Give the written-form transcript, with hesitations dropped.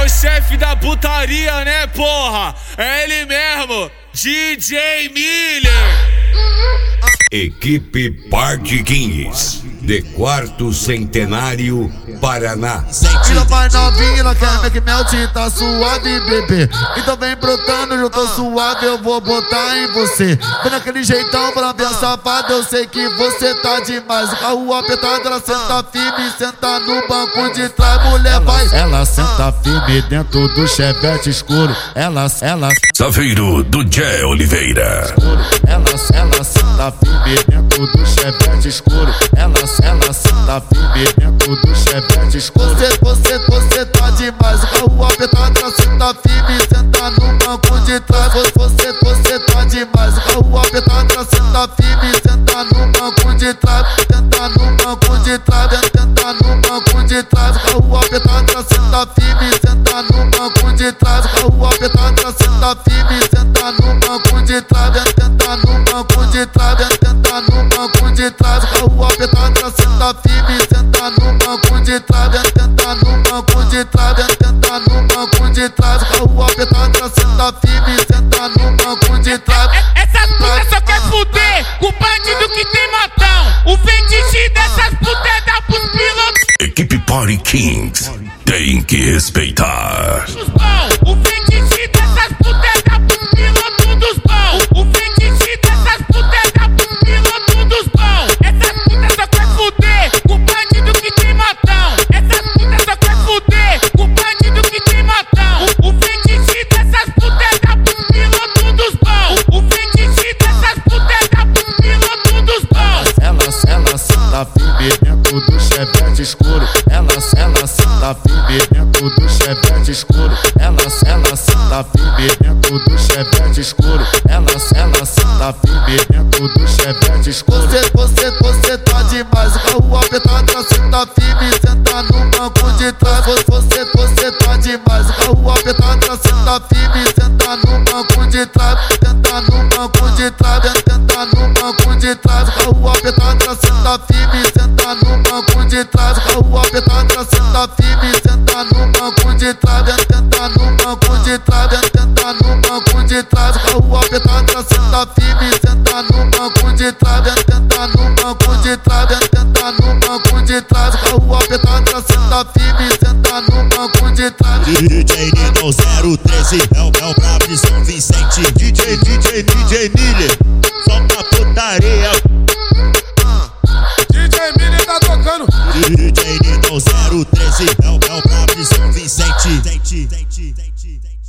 o chefe da putaria, né, porra? É ele mesmo, DJ Miller. Equipe Party Kings, de quarto centenário, Paraná. Tira vai novinha, ela quer make melt, tá suave, bebê. Então vem brotando, eu tô suave, eu vou botar em você. Vem naquele jeitão pra ver a safada, eu sei que você tá demais. O carro apertado, ela senta firme, senta no banco de trás, mulher vai. Ela senta firme dentro do chevette escuro. Ela Safeiro do Jé Oliveira. Ela senta firme dentro do chevette escuro. Ela senta firme dentro do chevette escuro. Você tá demais. O carro apertado, ela senta firme, senta no banco de trás. Você tá demais. O carro apertado, ela senta firme, senta no banco de trás. Senta no banco de trás, senta no banco de trás. O carro apertado, ela senta firme, senta no banco de trás. O carro apertado, ela senta firme, senta no banco de trás. Senta no banco de trás, senta no banco de trás. O carro apertado, ela senta firme, senta no banco de trás. Senta no banco de trás, senta no banco de trás. O carro apertado, ela senta firme, senta no banco de trás. Essas putas só quer fuder com o bandido que tem matão. O fetiche dessas putas é dar pros pilotos. Equipe Party Kings, tem que respeitar. O fetiche dessas putas é dar pros pilotos dos bons. O fetiche dessas putas é dar pros pilotos dos bons. Essas putas só quer fuder com o bandido que tem matão. Essas putas só quer fuder com o bandido que tem matão. O fetiche dessas putas é dar pros pilotos dos bons. O fetiche dessas putas é dar pros pilotos dos bons. Ela senta firme dentro do chevette escuro. Ela senta firme dentro do chevette escuro. Ela senta firme dentro do chevette escuro. Ela senta firme dentro do chevette escuro. Você tá demais. O carro apertado, ela senta firme, senta no banco de trás. Você tá demais. O carro apertado, ela senta firme, senta no banco de trás. Senta no banco de trás, senta no banco de trás. O carro apertado, ela senta firme, senta no banco de trás. O carro apertado, ela senta firme, senta no banco de trás. Senta no banco de trás, senta no banco de trás. O carro apertado, ela senta firme, senta no banco de trás. Senta no banco de trás, senta no banco de trás. O carro apertado, ela senta firme, senta no banco de trás. DJ Nino 013 é o brabo de São Vicente. DJ Miller, solta putaria. DJ Miller tá tocando. DJ Nino 013 é o brabo de São Vicente.